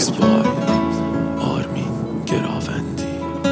میکس بای آرمین گراوندی.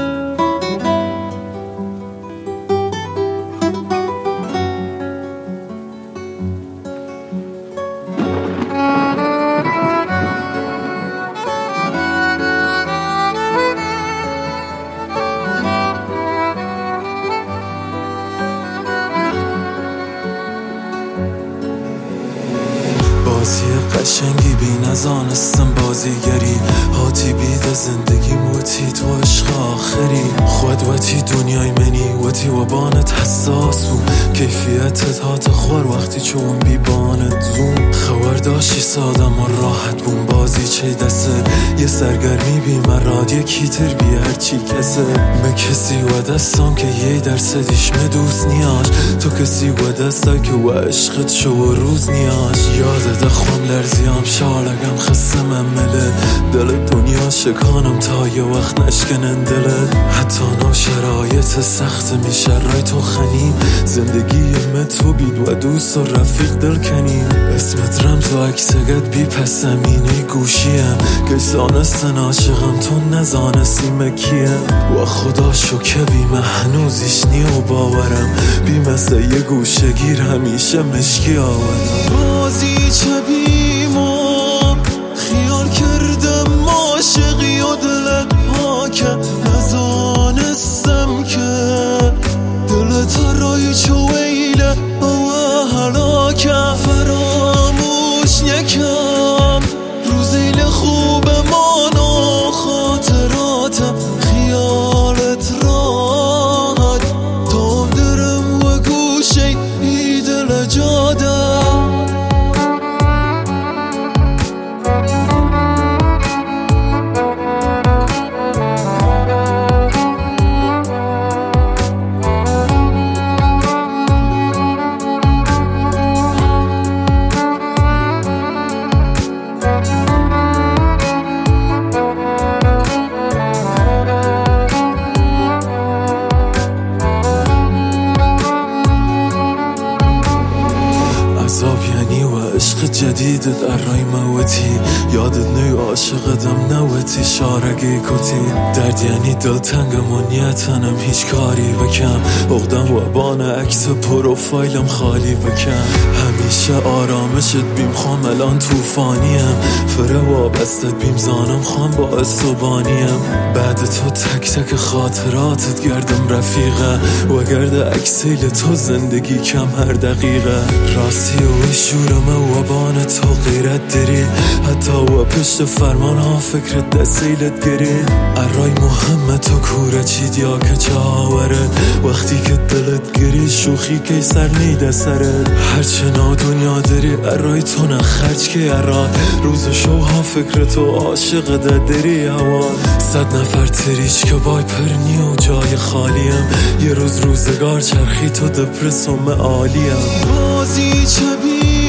بازی قشنگی بی نزانستم بازیگری هاتی بید زندگی موتی تو عشق آخری خود وتی دنیای منی وتی و بانت حساس و کیفیتت هات خور وقتی چون بی بانت زوم خبر داشتی سادم و راحت بون بازی چه دسته یه سرگرمی بی مراد یکی تر بی هرچی کسه مکسی و دستان که یه درصدیش مدوز نیاش تو کسی و دستا که و عشقت شو روز نیاش یادت خوام لرزیام شالگم خسته ممله دل دنیا شکانم تا یه وقت نشکنن دلت حتی نو شرایط سخت میشه رای تو خنیم زندگی تو بید و دوست و رفیق دل کنیم اسمت رمز و عکسگت بی پس زمینه گوشیم گیسانستن عاشقم تو نزانستی مکیم و خدا شکر بیمه هنوزیش نی و باورم بی مثل یه گوشگیر همیشه مشکی آورم بازی چه بیمو خیال کردم عاشقی و دلت پاکه نزانستم که دلت رای چو ویله و حلاکه فراموش نکم روزیل خوب مانو خاطراتم خیالت راحت تا درم و گوشه ای دل جاده عذاب یعنی و عشق جدیدت ارای موتی یادت نی عاشقتم نوتی شارگی کتی درد یعنی دلتنگم و نیتنم هیچ کاری بکم اقدم و بان عکس پروفایلم خالی بکم همیشه آرامشت بیم خوام الان توفانیم فره وابستت بیم زانم خوام با استوبانیم بعد تو تک تک خاطراتت گردم رفیقه و گرد عکسیل تو زندگی کم هر دقیقه راستی و شورمه و بان تو غیرت داری حتی و پشت فرمان ها فکرت دستیلت گری ارای محمد تو کوره چید یا که چاوره وقتی که دلت گری شوخی که سر نیده سرت هرچه نا دنیا داری ارای تو نخرج که ارای روز شوها فکرتو عاشق داری هوا 100 نفر تریش که بای پرنی و جای خالیم یه روز روزگار چرخی تو دپرسوم عالیم بازی چه